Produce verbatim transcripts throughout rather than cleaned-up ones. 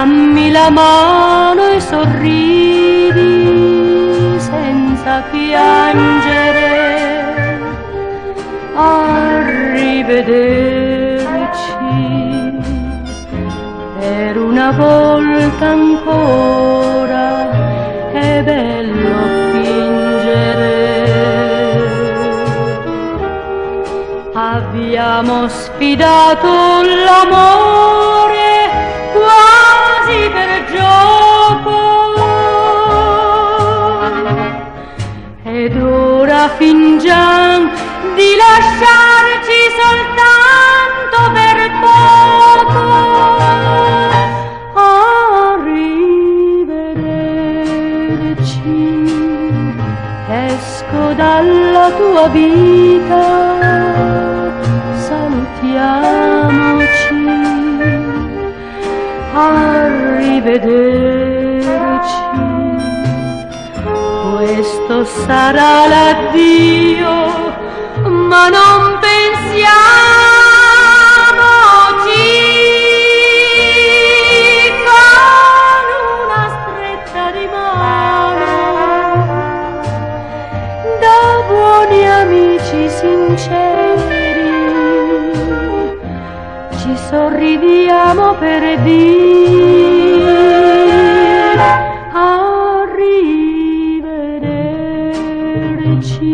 dammi la mano e sorridi senza piangere. Arrivederci, per una volta ancora è bello fingere. Abbiamo sfidato l'amore quasi per gioco, ed ora fingiamo di lasciarci soltanto per poco. Arrivederci, esco dalla tua vita, salutiamoci. Arrivederci, questo sarà l'addio, ma non pensiamoci. Con una stretta di mano, da buoni amici sinceri, ci sorridiamo per dire arrivederci.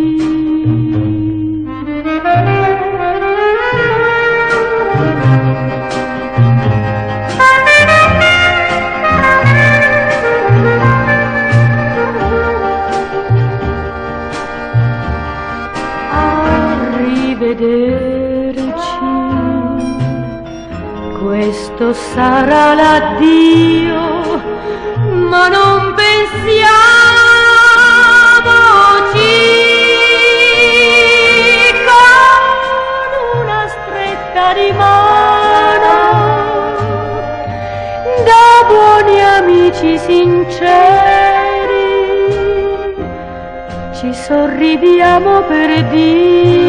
Arrivederci, questo sarà l'addio, ma non pensiamoci. Con una stretta di mano, da buoni amici sinceri, ci sorridiamo per dire